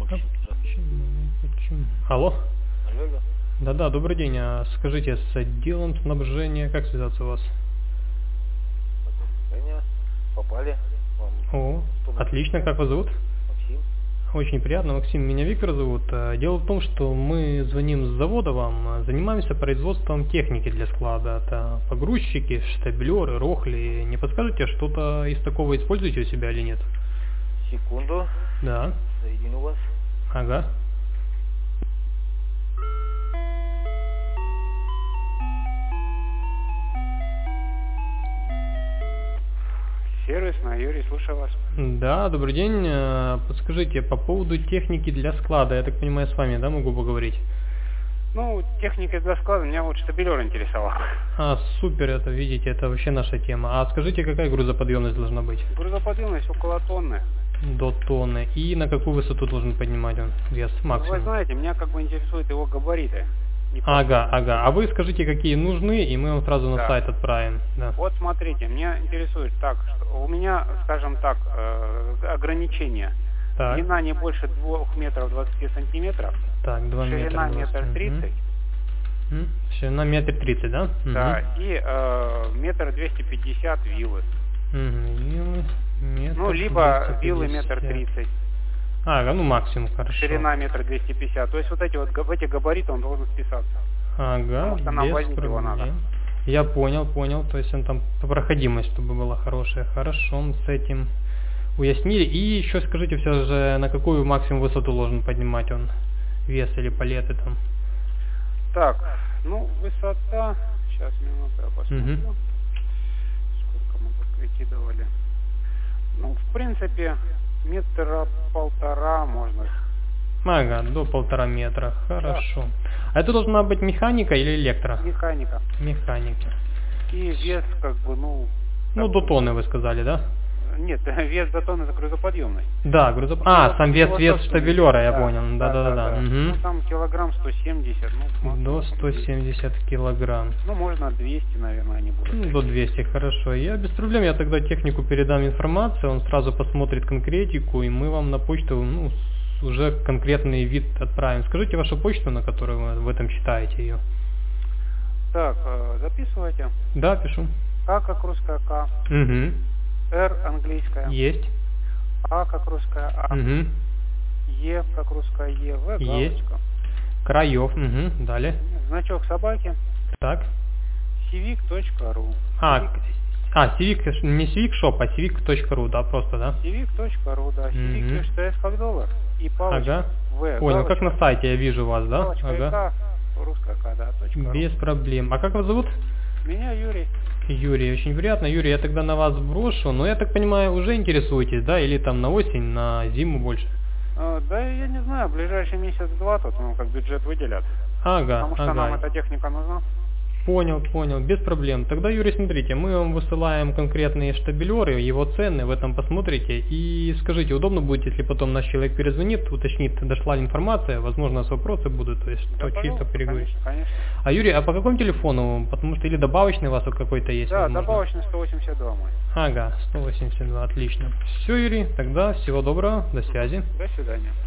Почему? Алло? Алло. Да-да, добрый день. Скажите, с отделом снабжения, как связаться у вас? Попали. О, отлично, как вас зовут? Максим. Очень приятно, Максим, меня Виктор зовут. Дело в том, что мы звоним с завода вам, занимаемся производством техники для склада. Это погрузчики, штабелеры, рохли. Не подскажете, что-то из такого используете у себя или нет? Секунду. Да. Соединю вас. Ага. Сервисная, Юрий, слушаю вас. Да, добрый день. Подскажите, по поводу техники для склада, я так понимаю, с вами, да, могу поговорить? Ну, техника для склада, меня вот штабелер интересовал. Супер, это, видите, это вообще наша тема. А скажите, какая грузоподъемность должна быть? Грузоподъемность около тонны. До тонны. И на какую высоту должен поднимать он вес максимум? Вы знаете, меня как бы интересуют его габариты. Ага. А вы скажите, какие нужны, и мы вам сразу на сайт отправим. Да. Вот смотрите, меня интересует так, что у меня, скажем так, ограничение. Так. Длина не больше 2 метров 20 сантиметров. Так, 2 метра. Ширина метр 30. Ширина метр 30, да? Да, и метр 250 виллы. Виллы, метр Ну, либо 250. виллы метр 30. Ага, ну максимум, хорошо. Ширина метр 250. То есть вот эти вот в эти габариты он должен вписаться. Ага, Потому что нам без возить его проблем. надо. Я понял. То есть он там проходимость, чтобы была хорошая. Хорошо, мы с этим уяснили. И еще скажите все же, на какую максимум высоту должен поднимать он? Вес или палеты там? Так, ну высота. Сейчас минуту я посмотрю. Сколько мы тут выкидывали. Ну, в принципе, метра полтора можно. Ага, до 1,5 метра. Хорошо. Да. А это должна быть механика или электро? Механика. Механика. И вес как бы, ну... Ну, до тонны вы сказали, да? Нет, вес до тонны это грузоподъемность. Да, сам вес штабелера, я понял. Да. Ну, там килограмм 170. Ну, до 170 килограмм. Ну, можно 200, наверное, они будут. Ну, до 200, хорошо. Я без проблем, я тогда технику передам информацию, он сразу посмотрит конкретику, и мы вам на почту, ну, уже конкретный вид отправим. Скажите вашу почту, на которую вы в этом читаете ее. Так, записывайте. Да, пишу. А как русская К. Угу. Р английская. Есть. А как русская А. Угу. Е как русская Е. В галочка. Есть. Краев. Угу. Далее. Значок собаки. Так. civic.ru. Civic, не Civic Shop, а civic.ru, да, просто, да? civic.ru, да. Civic пишется как доллар. И палочка. Ага. В. Понял, галочка. как на сайте я вижу вас, да? Галочка Ага. Русская К, да, .ру. Без проблем. А как вас зовут? Меня Юрий. Юрий, очень приятно. Юрий, я тогда на вас брошу, но я так понимаю, уже интересуетесь, да? Или там на осень, на зиму больше? Да, я не знаю, ближайший месяц-два тут, ну, как бюджет выделят. Ага, Потому что нам эта техника нужна. Понял, без проблем. Тогда, Юрий, смотрите, мы вам высылаем конкретные штабелеры, его цены, в этом посмотрите. И скажите, удобно будет, если потом наш человек перезвонит, уточнит, дошла ли информация, возможно, у нас вопросы будут, то есть Да, чисто переговорить. Конечно. А, Юрий, а по какому телефону? Потому что или добавочный у вас какой-то есть? Да, возможно? добавочный 182 мой. Ага, 182, отлично. Все, Юрий, тогда всего доброго, до связи. До свидания.